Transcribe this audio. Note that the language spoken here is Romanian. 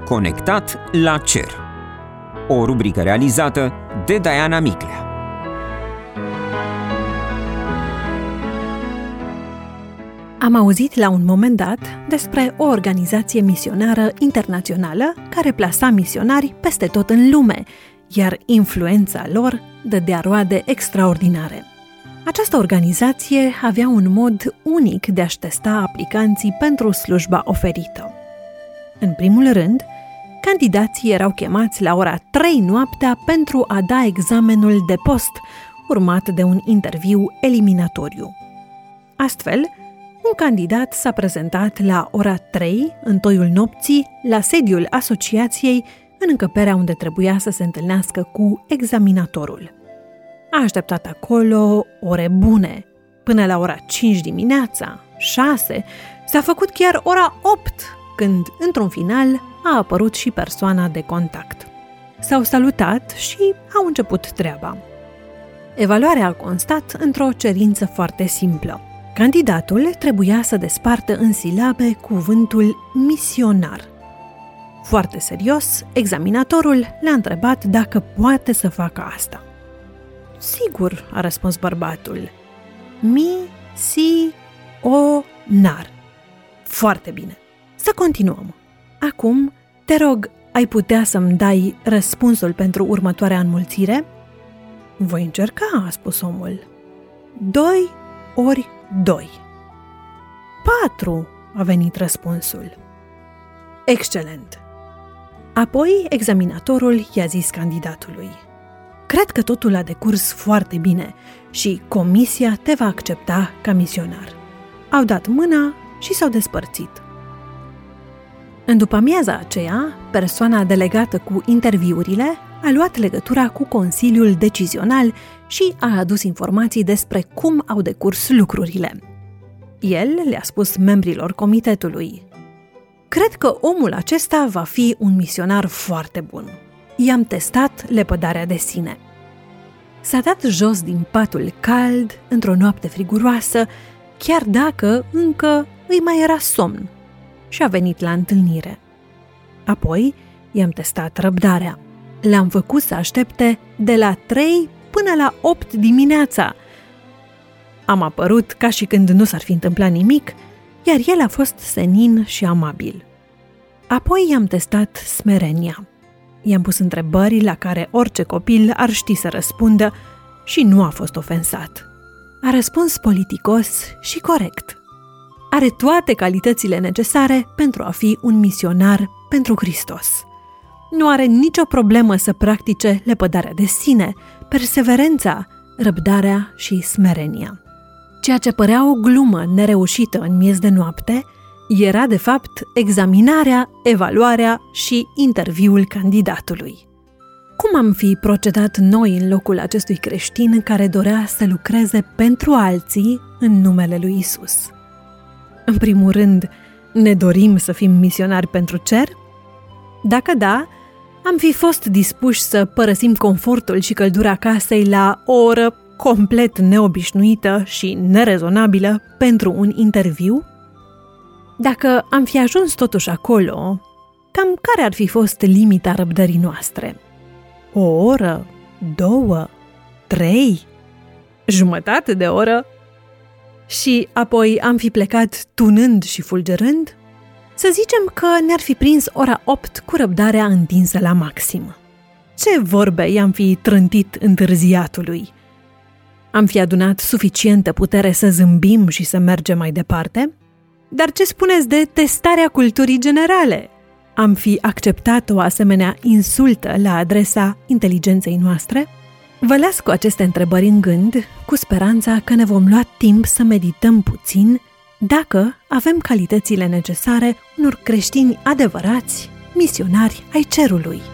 Conectat la cer. O rubrică realizată de Diana Miclea. Am auzit la un moment dat despre o organizație misionară internațională care plasa misionari peste tot în lume, iar influența lor dădea roade extraordinare. Această organizație avea un mod unic de a-și testa aplicanții pentru slujba oferită. În primul rând, candidații erau chemați la ora 3 noaptea pentru a da examenul de post, urmat de un interviu eliminatoriu. Astfel, un candidat s-a prezentat la ora 3, în toiul nopții, la sediul asociației, în încăperea unde trebuia să se întâlnească cu examinatorul. A așteptat acolo ore bune, până la ora 5 dimineața, 6, s-a făcut chiar ora 8, când, într-un final, a apărut și persoana de contact. S-au salutat și au început treaba. Evaluarea a constat într-o cerință foarte simplă. Candidatul trebuia să despartă în silabe cuvântul misionar. Foarte serios, examinatorul le-a întrebat dacă poate să facă asta. Sigur, a răspuns bărbatul. Mi-si-o-nar. Foarte bine. Să continuăm. Acum, te rog, ai putea să-mi dai răspunsul pentru următoarea înmulțire? Voi încerca, a spus omul. 2 ori 2. 4, a venit răspunsul. Excelent! Apoi, examinatorul i-a zis candidatului: cred că totul a decurs foarte bine și comisia te va accepta ca misionar. Au dat mâna și s-au despărțit. În după-amiaza aceea, persoana delegată cu interviurile a luat legătura cu Consiliul Decizional și a adus informații despre cum au decurs lucrurile. El le-a spus membrilor comitetului: cred că omul acesta va fi un misionar foarte bun. I-am testat lepădarea de sine. S-a dat jos din patul cald, într-o noapte friguroasă, chiar dacă încă îi mai era somn, și a venit la întâlnire. Apoi i-am testat răbdarea. L-am făcut să aștepte de la 3 până la 8 dimineața. Am apărut ca și când nu s-ar fi întâmplat nimic, iar el a fost senin și amabil. Apoi i-am testat smerenia. I-am pus întrebări la care orice copil ar ști să răspundă și nu a fost ofensat. A răspuns politicos și corect. Are toate calitățile necesare pentru a fi un misionar pentru Hristos. Nu are nicio problemă să practice lepădarea de sine, perseverența, răbdarea și smerenia. Ceea ce părea o glumă nereușită în miez de noapte era, de fapt, examinarea, evaluarea și interviul candidatului. Cum am fi procedat noi în locul acestui creștin care dorea să lucreze pentru alții în numele lui Isus? În primul rând, ne dorim să fim misionari pentru cer? Dacă da, am fi fost dispuși să părăsim confortul și căldura casei la o oră complet neobișnuită și nerezonabilă pentru un interviu? Dacă am fi ajuns totuși acolo, cam care ar fi fost limita răbdării noastre? O oră? 2? 3? Jumătate de oră? Și apoi am fi plecat tunând și fulgerând? Să zicem că ne-ar fi prins ora 8 cu răbdarea întinsă la maxim. Ce vorbe i-am fi trântit întârziatului? Am fi adunat suficientă putere să zâmbim și să mergem mai departe? Dar ce spuneți de testarea culturii generale? Am fi acceptat o asemenea insultă la adresa inteligenței noastre? Vă las cu aceste întrebări în gând, cu speranța că ne vom lua timp să medităm puțin dacă avem calitățile necesare unor creștini adevărați, misionari ai cerului.